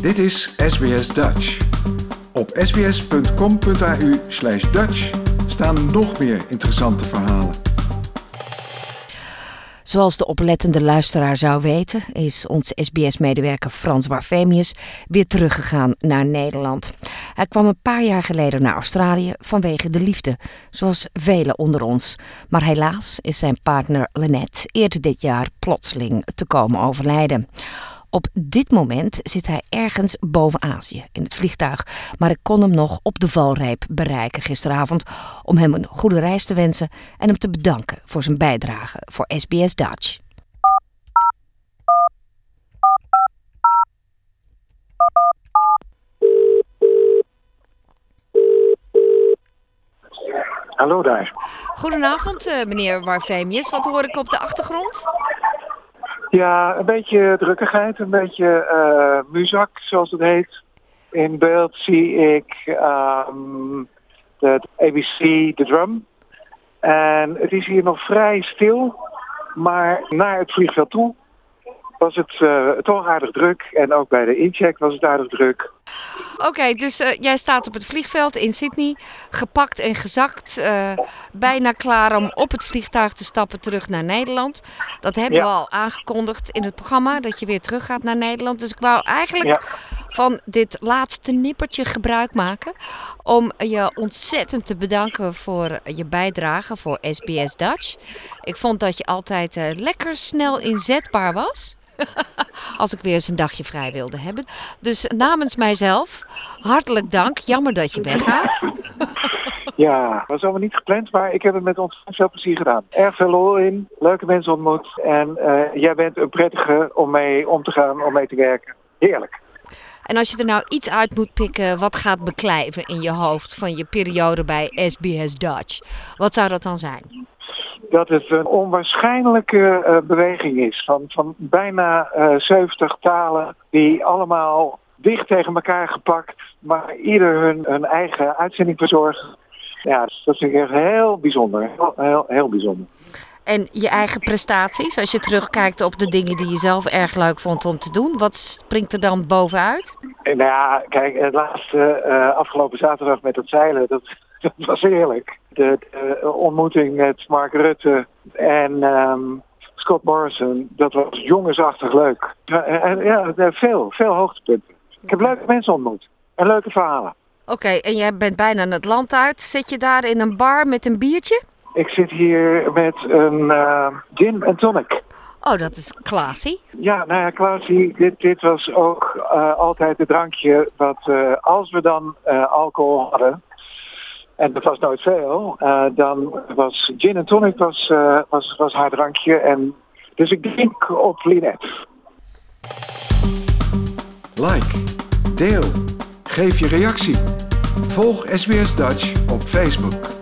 Dit is SBS Dutch. Op sbs.com.au/Dutch staan nog meer interessante verhalen. Zoals de oplettende luisteraar zou weten, is ons SBS-medewerker Frans Warfemius weer teruggegaan naar Nederland. Hij kwam een paar jaar geleden naar Australië vanwege de liefde, zoals velen onder ons. Maar helaas is zijn partner Lynette eerder dit jaar plotseling te komen overlijden. Op dit moment zit hij ergens boven Azië in het vliegtuig, maar ik kon hem nog op de valreep bereiken gisteravond om hem een goede reis te wensen en hem te bedanken voor zijn bijdrage voor SBS Dutch. Hallo daar. Goedenavond, meneer Warfemius. Wat hoor ik op de achtergrond? Ja, een beetje drukkigheid, een beetje muzak, zoals het heet. In beeld zie ik de ABC, de drum. En het is hier nog vrij stil, maar naar het vliegveld toe was het toch aardig druk. En ook bij de incheck was het aardig druk. Oké, dus jij staat op het vliegveld in Sydney, gepakt en gezakt, bijna klaar om op het vliegtuig te stappen terug naar Nederland. Dat hebben we al aangekondigd in het programma, dat je weer terug gaat naar Nederland. Dus ik wou eigenlijk van dit laatste nippertje gebruik maken om je ontzettend te bedanken voor je bijdrage voor SBS Dutch. Ik vond dat je altijd lekker snel inzetbaar was. Als ik weer eens een dagje vrij wilde hebben. Dus namens mijzelf, hartelijk dank. Jammer dat je weggaat. Ja, was allemaal niet gepland, maar ik heb het met ontzettend veel plezier gedaan. Erg veel lol in, leuke mensen ontmoet. En jij bent een prettige om mee om te gaan, om mee te werken. Heerlijk. En als je er nou iets uit moet pikken wat gaat beklijven in je hoofd van je periode bij SBS Dutch, wat zou dat dan zijn? Dat het een onwaarschijnlijke beweging is van bijna 70 talen die allemaal dicht tegen elkaar gepakt, maar ieder hun eigen uitzending verzorgen. Ja, dat vind ik echt heel bijzonder. Heel bijzonder. En je eigen prestaties, als je terugkijkt op de dingen die je zelf erg leuk vond om te doen, wat springt er dan bovenuit? Nou ja, kijk, het laatste afgelopen zaterdag met het zeilen, dat was heerlijk. De ontmoeting met Mark Rutte en Scott Morrison, dat was jongensachtig leuk. Veel hoogtepunten. Ik heb leuke mensen ontmoet en leuke verhalen. Oké, en jij bent bijna het land uit. Zit je daar in een bar met een biertje? Ik zit hier met een gin en tonic. Oh, dat is classy. Ja, nou ja, classy. Dit was ook altijd het drankje wat als we dan alcohol hadden, en dat was nooit veel, dan was gin en tonic was haar drankje. En dus ik drink op Lynette. Like, deel, geef je reactie. Volg SBS Dutch op Facebook.